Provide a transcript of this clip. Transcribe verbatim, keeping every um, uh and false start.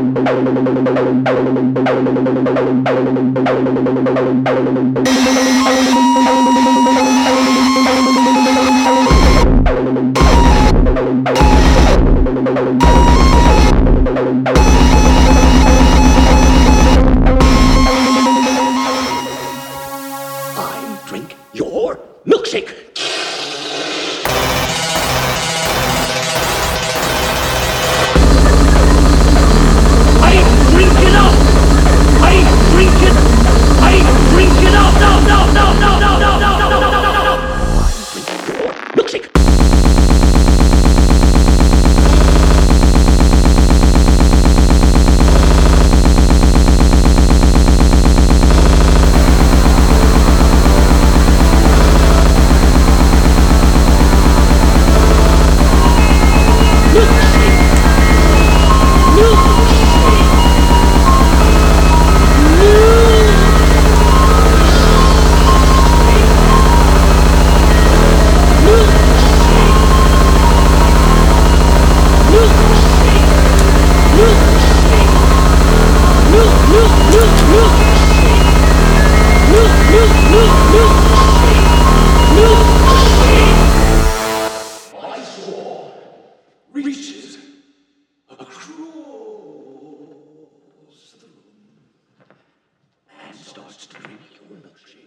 I drink your milkshake. I drink it up. I drink it. I drink it up. No, no, no, no, no, no, no, no, no, no, no, no. I drink your milkshake. Reaches across the room and starts to drink your milkshake.